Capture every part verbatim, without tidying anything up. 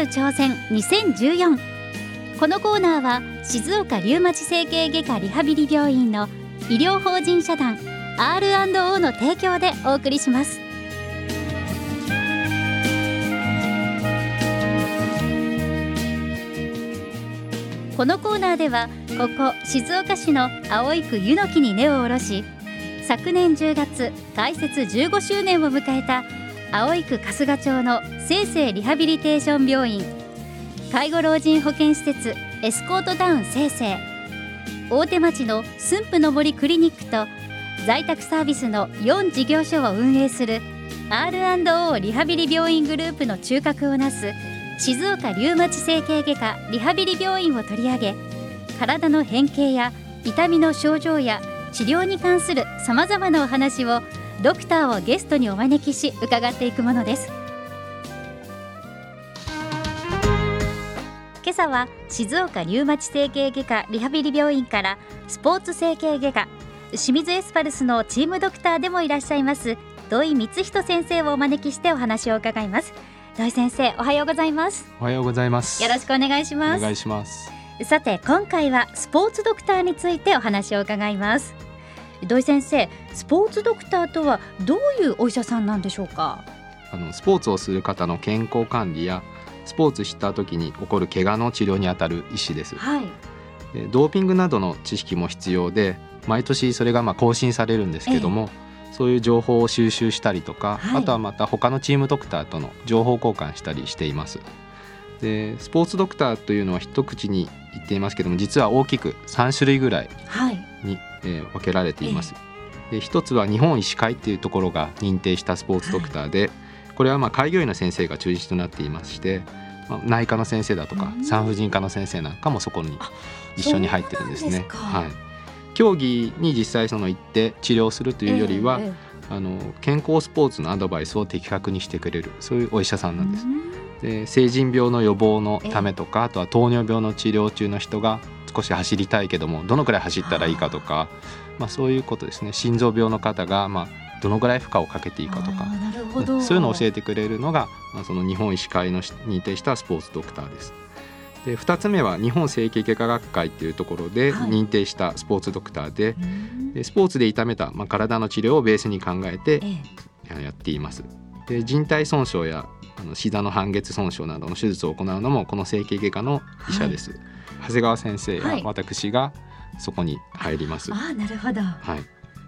る挑戦にせんじゅうよん。このコーナーは静岡リウマチ整形外科リハビリ病院の医療法人社団 アールアンドオー の提供でお送りします。このコーナーではここ静岡市の葵区湯の木に根を下ろし、昨年じゅうがつ開設じゅうごしゅうねんを迎えた葵区春日町の生生リハビリテーション病院、介護老人保健施設エスコートタウン生生、大手町の駿府の森クリニックと在宅サービスのよん事業所を運営する アールアンドオー リハビリ病院グループの中核をなす静岡リウマチ整形外科リハビリ病院を取り上げ、体の変形や痛みの症状や治療に関するさまざまなお話をドクターをゲストにお招きし伺っていくものです。今朝は静岡リウマチ整形外科リハビリ病院からスポーツ整形外科清水エスパルスのチームドクターでもいらっしゃいます土井光人先生をお招きしてお話を伺います。土井先生、おはようございます。 おはようございます。 よろしくお願いします。 お願いします。 さて、今回はスポーツドクターについてお話を伺います。土井先生、スポーツドクターとはどういうお医者さんなんでしょうか？ あのスポーツをする方の健康管理やスポーツした時に起こる怪我の治療にあたる医師です。 はい、 でドーピングなどの知識も必要で、毎年それがまあ更新されるんですけども、ええそういう情報を収集したりとか、はい、あとはまた他のチームドクターとの情報交換したりしています。でスポーツドクターというのは一口に言っていますけども、実は大きくさんしゅるいぐらいに、はいえー、分けられています。で一つは日本医師会というところが認定したスポーツドクターで、はい、これはまあ開業医の先生が中心となっていまして、まあ、内科の先生だとか産婦人科の先生なんかもそこに一緒に入ってるんですね。はい、競技に実際その行って治療するというよりは、えーえー、あの健康スポーツのアドバイスを的確にしてくれる、そういうお医者さんなんです。で成人病の予防のためとか、えー、あとは糖尿病の治療中の人が少し走りたいけどもどのくらい走ったらいいかとか、まあ、そういうことですね。心臓病の方がまあどのぐらい負荷をかけていいかとか、 なるほど、 そういうのを教えてくれるのが、まあ、その日本医師会の認定したスポーツドクターです。でふたつめは日本整形外科学会というところで認定したスポーツドクターで、はい、でスポーツで痛めた、まあ、体の治療をベースに考えてやっています。で靭帯損傷やあの膝の半月損傷などの手術を行うのもこの整形外科の医者です。はい、長谷川先生や私がそこに入ります。 はい、あ、なるほど。 はい、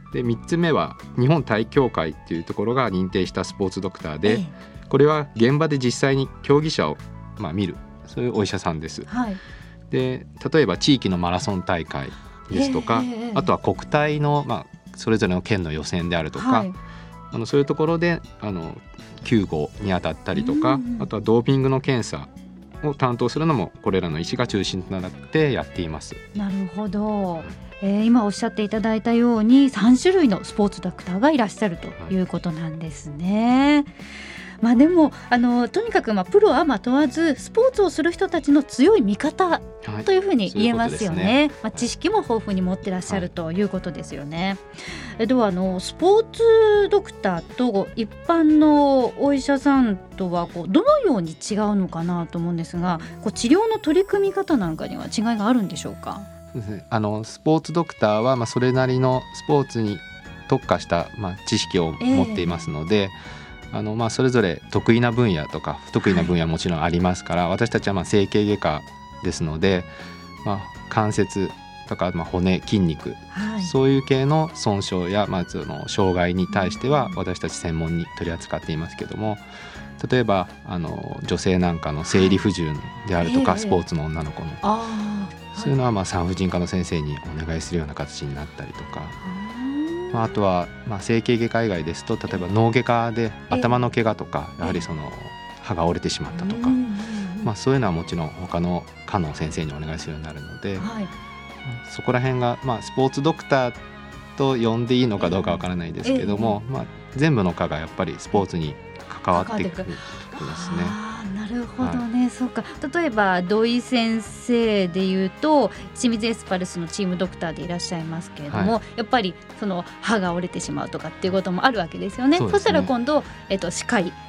でみっつめは日本体協会というところが認定したスポーツドクターで、ええ、これは現場で実際に競技者を、まあ、見る、そういうお医者さんです。はい、で例えば地域のマラソン大会ですとか、えー、あとは国体の、まあ、それぞれの県の予選であるとか、はい、あのそういうところであの救護に当たったりとか、あとはドーピングの検査を担当するのもこれらの医師が中心となってやっています。 なるほど、えー、今おっしゃっていただいたようにさんしゅるいのスポーツドクターがいらっしゃるということなんですね。はい、まあ、でもあのとにかくまあプロアマ問わずスポーツをする人たちの強い味方というふうに言えますよね。はい、そういうことですね。まあ、知識も豊富に持ってらっしゃるということですよね。はい、ではあのスポーツドクターと一般のお医者さんとはこうどのように違うのかなと思うんですが、こう治療の取り組み方なんかには違いがあるんでしょうか？ そうですね、あのスポーツドクターはまあそれなりのスポーツに特化したまあ知識を持っていますので、えーあのまあ、それぞれ得意な分野とか不得意な分野はもちろんありますから、はい、私たちはまあ整形外科ですので、まあ、関節とかまあ骨筋肉、はい、そういう系の損傷やまあその障害に対しては私たち専門に取り扱っていますけども、例えばあの女性なんかの生理不順であるとか、はい、スポーツの女の子の、あ、そういうのはまあ産婦人科の先生にお願いするような形になったりとか、まあ、あとはまあ整形外科以外ですと、例えば脳外科で頭の怪我とか、やはりその歯が折れてしまったとか、まあ、そういうのはもちろん他の科の先生にお願いするようになるので、はい、そこら辺がまあスポーツドクターと呼んでいいのかどうかわからないですけども、まあ、全部の科がやっぱりスポーツに関わってくるということですね。 なるほどね、はい、そうか。例えば土井先生でいうと清水エスパルスのチームドクターでいらっしゃいますけれども、はい、やっぱりその歯が折れてしまうとかっていうこともあるわけですよね。 そ, ねそしたら今度、えっと、歯科医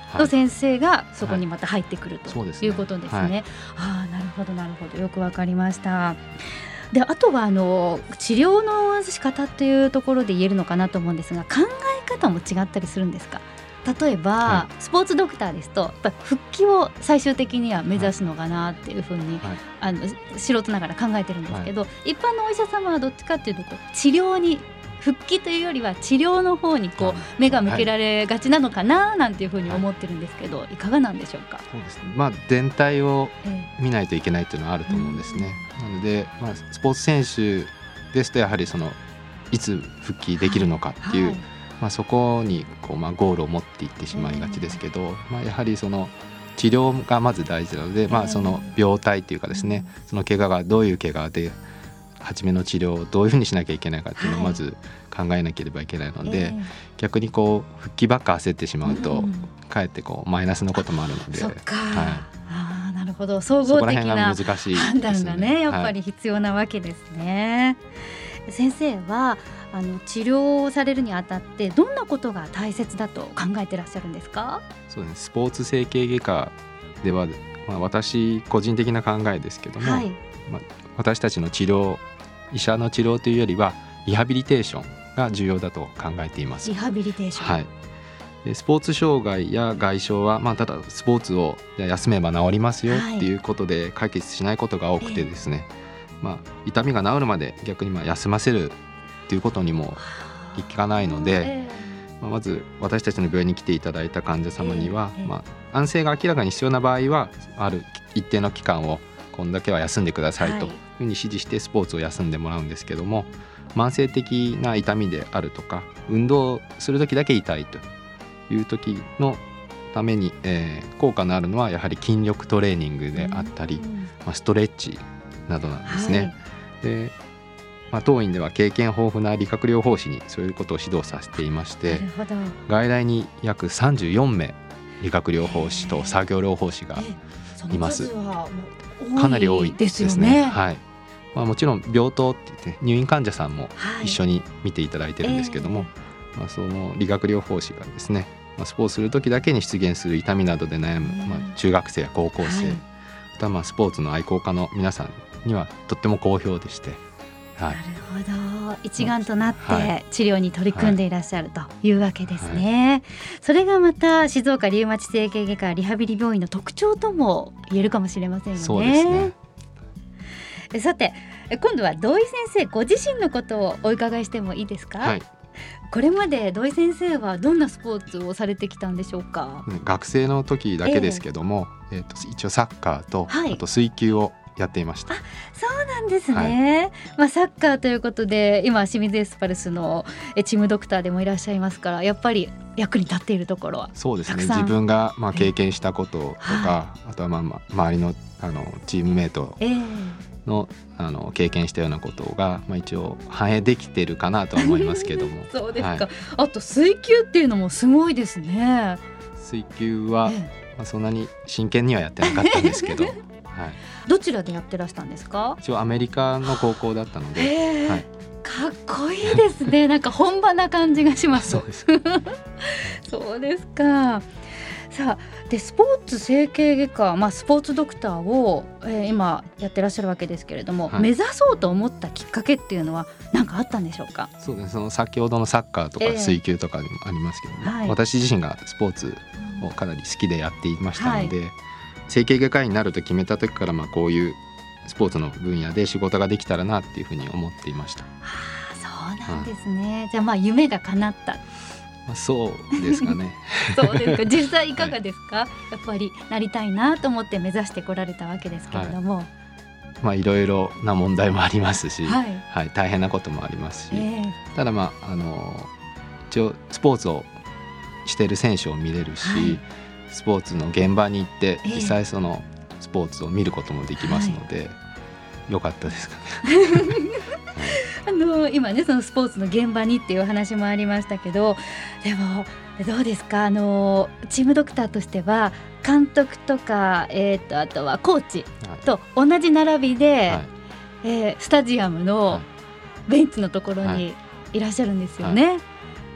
の先生がそこにまた入ってくる、はい、ということですね。 はい、 あなるほどなるほど、よくわかりました。であとはあの治療の仕方っていうところで言えるのかなと思うんですが、考え方も違ったりするんですか？例えば、はい、スポーツドクターですとやっぱ復帰を最終的には目指すのかなっていうふうに、はい、あの素人ながら考えてるんですけど、はい、一般のお医者様はどっちかっていうとこう治療に復帰というよりは治療の方にこう目が向けられがちなのかななんていうふうに思ってるんですけど、はい、いかがなんでしょうか？ そうですね、まあ、全体を見ないといけないというのはあると思うんですね、えー、なので、まあ、スポーツ選手ですとやはりそのいつ復帰できるのかっていう、はいはい、まあ、そこにこう、まあ、ゴールを持っていってしまいがちですけど、まあ、やはりその治療がまず大事なので、まあ、その病態というかですね、その怪我がどういう怪我で初めの治療をどういうふうにしなきゃいけないかっていうのをまず考えなければいけないので、はい、逆にこう復帰ばっか焦ってしまうと、うん、かえってこうマイナスのこともあるので、 そっか、 はい、 あなるほど、総合的な判断がねやっぱり必要なわけですね、はい、先生はあの治療をされるにあたってどんなことが大切だと考えてらっしゃるんですか？ そうですね、スポーツ整形外科では、まあ、私個人的な考えですけども、はい、まあ、私たちの治療、医者の治療というよりはリハビリテーションが重要だと考えています。 リハビリテーション、 はい、でスポーツ障害や外傷は、まあ、ただスポーツを休めば治りますよっていうことで解決しないことが多くてですね、えーまあ、痛みが治るまで逆にまあ休ませるっていうことにもいかないので、えーまあ、まず私たちの病院に来ていただいた患者様には、えーえーまあ、安静が明らかに必要な場合はある一定の期間をこんだけは休んでくださいというふうに指示してスポーツを休んでもらうんですけども、慢性的な痛みであるとか運動する時だけ痛いという時のために、えー、効果のあるのはやはり筋力トレーニングであったり、まあ、ストレッチなどなんですね、はい、でまあ、当院では経験豊富な理学療法士にそういうことを指導させていまして、外来に約さんじゅうよんめい理学療法士と作業療法士がいます。かなり多いですね。ですよね、はい、まあ、もちろん病棟って言って入院患者さんも一緒に見ていただいてるんですけども、はい、えーまあ、その理学療法士がですね、まあ、スポーツする時だけに出現する痛みなどで悩む、まあ、中学生や高校生、はい、あとはまあスポーツの愛好家の皆さんにはとっても好評でして、はい、 なるほど、一丸となって治療に取り組んでいらっしゃるというわけですね、はい、それがまた静岡リウマチ整形外科リハビリ病院の特徴とも言えるかもしれませんよね。 そうですね。 さて今度は土井先生ご自身のことをお伺いしてもいいですか？はい、これまで土井先生はどんなスポーツをされてきたんでしょうか？ 学生の時だけですけども、えーえー、と一応サッカーと、はい、あと水球をやっていました。あ、 そうなんですね、はい、まあ、サッカーということで今清水エスパルスのチームドクターでもいらっしゃいますから、やっぱり役に立っているところはそうですね、自分がまあ経験したこととか、はい、あとはまあ周り の, あのチームメイトの、えー、あの経験したようなことが、まあ、一応反映できてるかなとは思いますけどもそうですか、はい、あと水球っていうのもすごいですね。 水球は、えーまあ、そんなに真剣にはやってなかったんですけどはい、 どちらでやってらしたんですか？ 一応アメリカの高校だったので、はい、 かっこいいですねなんか本場な感じがしますそうですそうですか。さあでスポーツ整形外科、まあ、スポーツドクターを、えー、今やってらっしゃるわけですけれども、はい、目指そうと思ったきっかけっていうのは何かあったんでしょうか？ そうですね、その先ほどのサッカーとか水球とかでもありますけども、えーはい、私自身がスポーツをかなり好きでやっていましたので、はい、整形外科医になると決めた時から、まあこういうスポーツの分野で仕事ができたらなっていうふうに思っていました。 ああ、そうなんですね、うん、じゃあまあ夢が叶った、 まあ、そうですかねそうですか。実際いかがですか？はい、やっぱりなりたいなと思って目指してこられたわけですけれども、はい、 まあ、いろいろな問題もありますし、はいはい、大変なこともありますし、えー、ただまああの一応スポーツをしている選手を見れるし、はい、スポーツの現場に行って実際そのスポーツを見ることもできますので、えー、よかったですかねあの今ねそのスポーツの現場にっていう話もありましたけど、でもどうですか、あのチームドクターとしては監督とか、えー、とあとはコーチと同じ並びで、はい、えー、スタジアムのベンチのところにいらっしゃるんですよね、はいはい、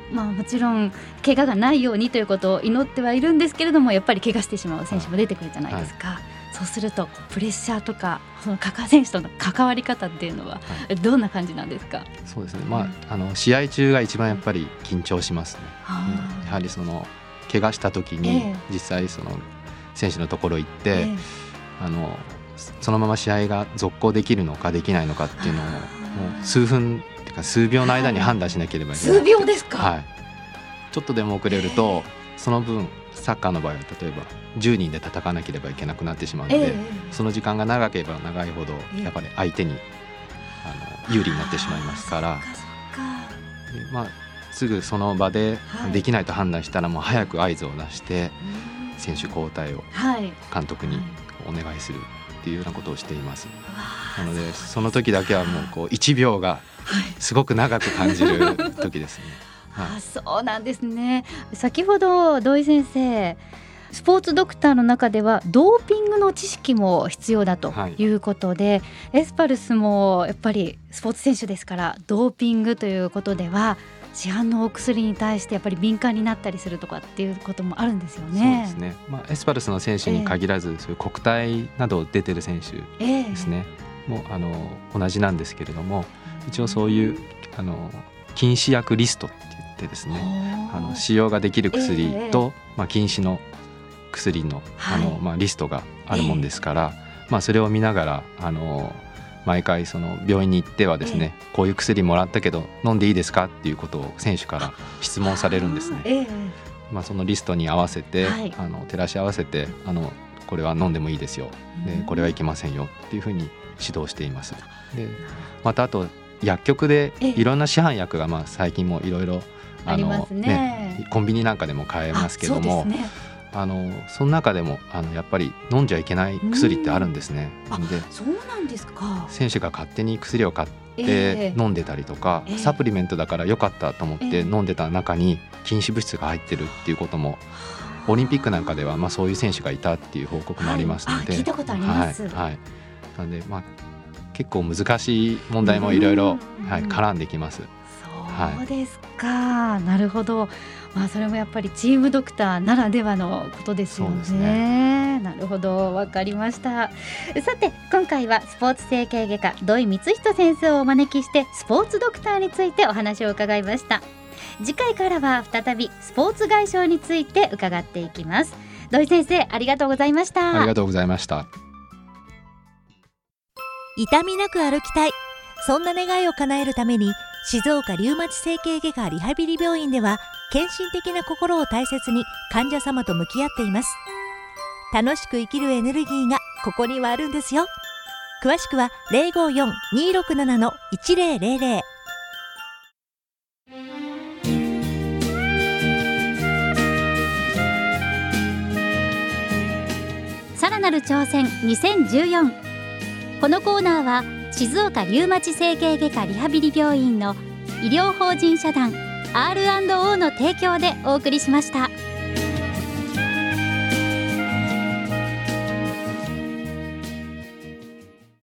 まあ、もちろん怪我がないようにということを祈ってはいるんですけれども、やっぱり怪我してしまう選手も出てくるじゃないですか、はい、そうするとプレッシャーとかそのカカ選手との関わり方っていうのはどんな感じなんですか？はい、 そうですね、まあ、あの試合中が一番やっぱり緊張しますね、うん、やはりその怪我した時に実際その選手のところ行って、えー、あのそのまま試合が続行できるのかできないのかっていうのをもう数分っていうか数秒の間に判断しなければいけない、 はい、数秒ですか？ はい、ちょっとでも遅れると、えー、その分サッカーの場合は例えばじゅうにんで戦わなければいけなくなってしまうので、えー、その時間が長ければ長いほどやっぱり相手にあの有利になってしまいますから、で、まあ、すぐその場でできないと判断したらもう早く合図を出して選手交代を監督にお願いするっていうようなことをしています。なのでその時だけはもうこういちびょうがすごく長く感じる時ですね。はい、 あ、そうなんですね。先ほど土井先生、スポーツドクターの中ではドーピングの知識も必要だということで、はい、エスパルスもやっぱりスポーツ選手ですからドーピングということでは市販のお薬に対してやっぱり敏感になったりするとかっていうこともあるんですよね。 そうですね、まあ、エスパルスの選手に限らず、えー、そういう国体など出てる選手ですね、えー、もうあの同じなんですけれども、一応そういうあの禁止薬リストって言ってですね、あの使用ができる薬と、えーまあ、禁止の薬 の, あの、はいまあ、リストがあるもんですから、えーまあ、それを見ながらあの毎回その病院に行ってはですね、えー、こういう薬もらったけど飲んでいいですかっていうことを選手から質問されるんですね、えーまあ、そのリストに合わせて、はい、あの照らし合わせてあのこれは飲んでもいいですよ、でこれはいけませんよっていうふうに指導しています。でまたあと薬局でいろんな市販薬がまあ最近もいろいろありますね、コンビニなんかでも買えますけども、あのその中でもあのやっぱり飲んじゃいけない薬ってあるんですね。 で、そうなんですか。 選手が勝手に薬を買って飲んでたりとか、えー、サプリメントだから良かったと思って飲んでた中に禁止物質が入ってるっていうことも、オリンピックなんかではまあそういう選手がいたっていう報告もありますので、 はい、聞いたことあります、 はいはい、なので、まあ、結構難しい問題もいろいろ絡んできます。 そうですか、はい、なるほど。まあ、それもやっぱりチームドクターならではのことですよ ね, ですね。なるほど、わかりました。さて今回はスポーツ整形外科土井光人先生をお招きしてスポーツドクターについてお話を伺いました。次回からは再びスポーツ外傷について伺っていきます。土井先生、ありがとうございました。 ありがとうございました。 痛みなく歩きたい、そんな願いを叶えるために静岡リウマチ整形外科リハビリ病院では献身的な心を大切に患者様と向き合っています。楽しく生きるエネルギーがここにはあるんですよ。詳しくは ゼロごよん にーろくなな いちゼロゼロゼロ。 さらなる挑戦にせんじゅうよん。このコーナーは静岡リウマチ整形外科リハビリ病院の医療法人社団 アールアンドオー の提供でお送りしました。